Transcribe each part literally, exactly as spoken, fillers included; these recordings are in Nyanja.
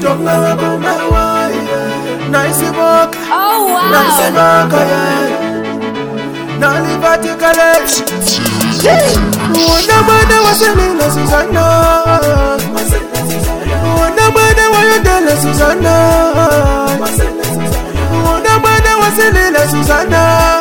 mutonga wakumawa nice walk Oh wow. nice walk nali patikale wona bana waselina Susanna wona bana wayodela Susanna wona bana waselina Susanna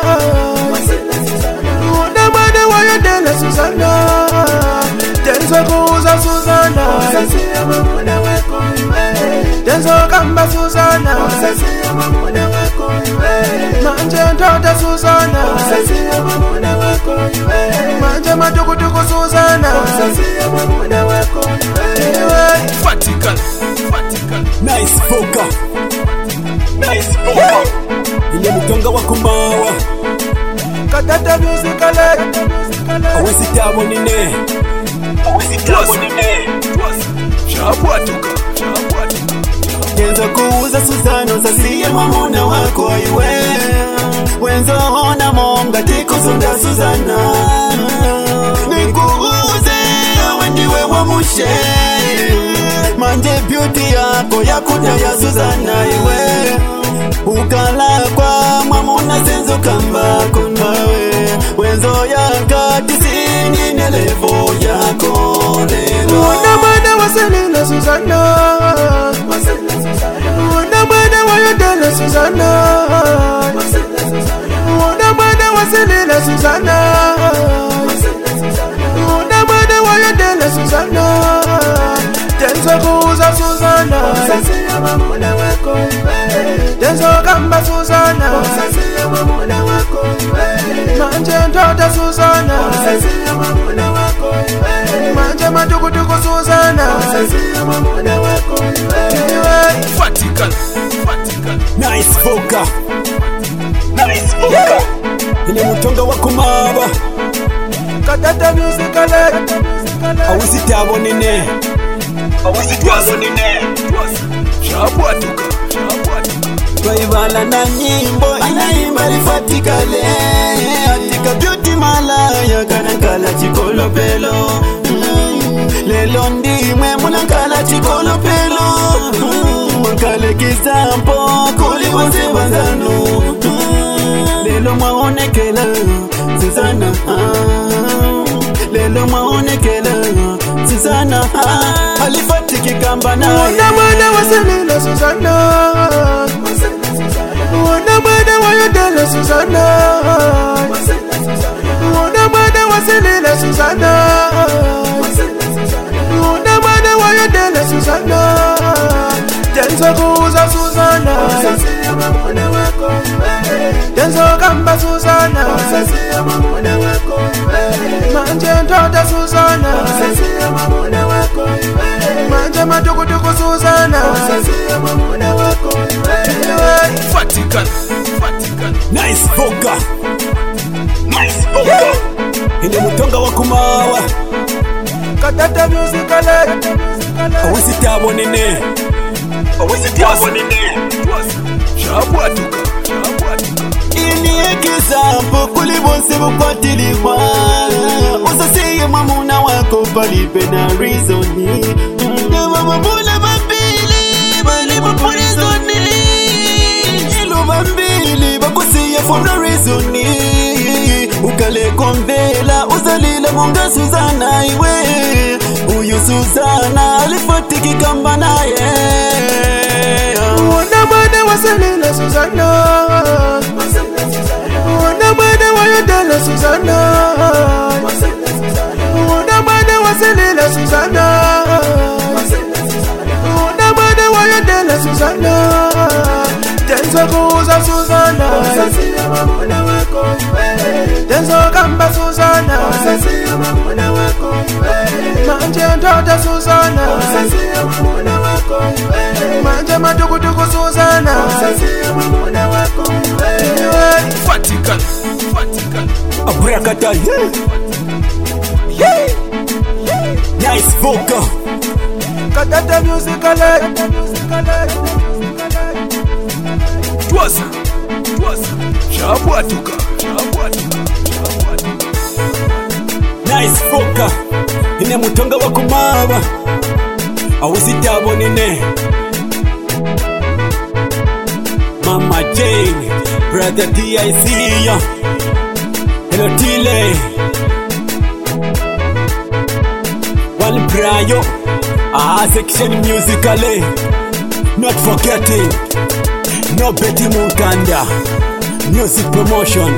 wona bana wayodela Susanna tenzo kuza Susanna sasiya mamuna weko iwe tenzo kamba Susanna sasiya mamuna weko iwe manje ndoda Susanna sasiya mamuna weko iwe manje matukutuku Susanna sasiya mamuna weko iwe Vatican, Vatican. Nice Foka, nice Foka. Ile mutonga wa kumawa katata musicale awezi tabo nine awezi tabo nine Shabwatuka, shabwatuka. Kenzo kuuza Susanna sasiya mamuna wako iwe wenzo ona monga tikuzunda Susanna nikuuze wendiwe wa mushe manje beauty yako yakuta ya Susanna iwe ukala kwa mamuna zenzo kamba kunawe wenzo yaka tisini nelevo yako lelo wona bana waselina Susanna wona bana wayodela Susanna wona bana waselina Susanna wona bana wayodela Susanna tenzo kuza Susanna sasiya mamuna weko iwe tenzo kamba Susanna sasiya mamuna weko iwe manje ndoda Susanna sasiya mamuna weko iwe manje matukutuku Susanna sasiya mamuna weko iwe Vatican, Vatican. Nice Foka, nice Foka. Ile mutonga wa kumawa katata musicale awezi tabo nine awezi tabo nine Shabwatuka, shabwatuka. twaibala na nyimbo inaimba lifatikale atika beauty malaya kanakala chikolopelo mm. lelo ndimwe munakala chikolopelo mm. mwakale kizampo kuli wose banzanu mm. lelo mwaonekela Susanna ah. lelo mwaonekela Susanna ah. alifatiki kamba naye wona bana waselina Susanna wona bana wayodela Susanna wona bana waselina Susanna wona bana wayodela Susanna tenzo kuza Susanna sasiya mamuna weko iwe tenzo kamba Susanna sasiya mamuna weko iwe manje ndoda Susanna sasiya mamuna weko iwe manje matukutuku Susanna sasiya mamuna weko iwe Vatican, Vatican. Nice Foka, nice Foka. Ile mutonga wa kumawa katata musicale awezi tabo nine awezi tabo nine Shabwatuka, shabwatuka. ini example kuli bose bukwatilikwa usasiye mamuna wako palipe na reasoni mamuna babili bali buporizoni ilo bambili bakusiye for no reasoni ukale konvela uzalila munga Susanna iwe uyu Susanna alifatiki kamba naye wona bana waselina Susanna wona bana wayodela Susanna wona bana waselina Susanna wona bana wayodela Susanna tenzo kuza Susanna sasiya mamuna weko iwe tenzo kamba Susanna sasiya mamuna weko iwe manje ndoda Susanna sasiya mamuna weko iwe manje matukutuku Susanna sasiya mamuna weko iwe Vatican, Vatican. abrakata yeah. Nice Foka, katata musicale Twaza, twaza. Shabwatuka, shabwatuka, shabwatuka. nice Foka. Ine mutonga wa kumawa awezi tabo nine Mama Jane, Brother D I C, yo. Hello Tile, One Brayo, ah section musically. Not forgetting, no Betty Mukanda, music promotion.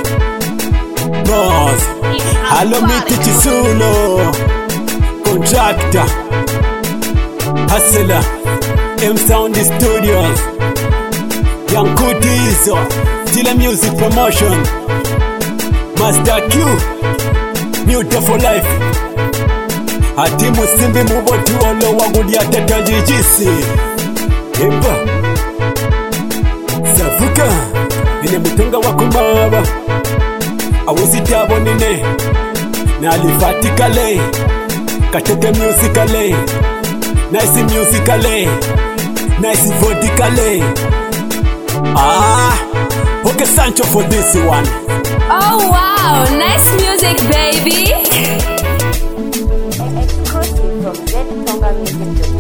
Boss, hello Miti Chisulo, contractor, hustler, M Sound Studios, Young Kutis, Tile music promotion, Master Q, Mute for life. Ati musimbi muboti walo wagudi ateta jijisi. Eba Safuka Nine mutunga wakumaba Awuzitabo nine Nalifatikale Katete musicale Nice musicale Nice vodicale. Ah Okay Sancho for this one. Oh wow, nice music baby. Exclusive from Red Tonga Music.